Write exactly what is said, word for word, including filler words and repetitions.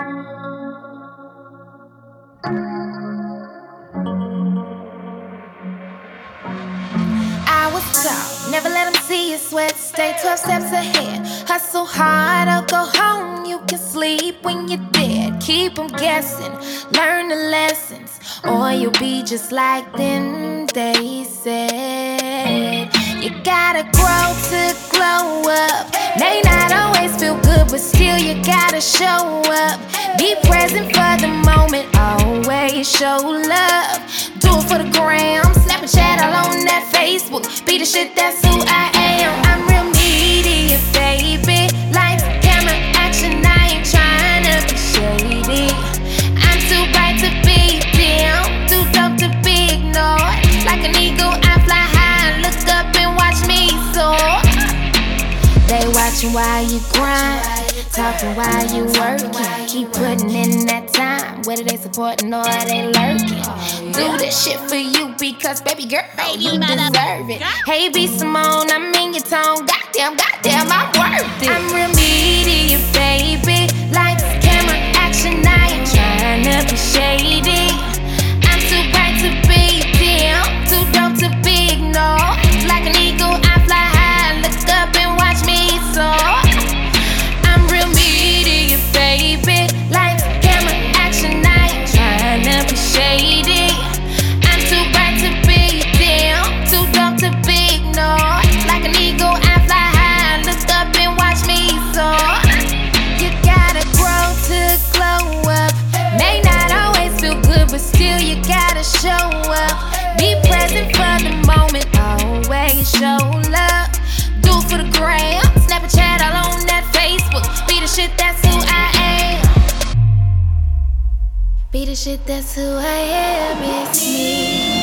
I was taught, never let them see you sweat. Stay twelve steps ahead. Hustle hard or go home. You can sleep when you're dead. Keep them guessing, learn the lessons, or you'll be just like them, they said. You gotta grow to glow up. May not always feel good, but still you gotta show up. Be present for the moment, always show love. Do it for the gram, Snapchat all on that Facebook. Be the shit, that's who I am. I'm real media, baby. Lights, camera, action, I ain't tryna be shady. I'm too bright to be dim, too dope to be ignored. Like an eagle, I fly high, look up and watch me soar. They watching while you grind, talking while you working. Keep putting in that time, whether they supporting or they lurking. Do this shit for you because, baby girl, you deserve it. Hey, B. Simone, I'm in your tone. Goddamn, goddamn, I'm worth it. I'm real media, baby. Lights, camera, action, I ain't tryna be shady. I'm too bright to be dim, too dope to be ignored. Like an eagle, I fly high, look up and watch me soar. I'm real media, baby. Lights, camera, action, I ain't tryna be shady. I'm too bright to be dim, too dope to be ignored. Like an eagle, I fly high, look up and watch me soar. You gotta grow to glow up. May not always feel good, but still you gotta show up. Be present for the moment, always show love. Do it for the gram, Snapchat all on that Facebook. Be the shit, that's who I am. Be the shit, that's who I am, it's me.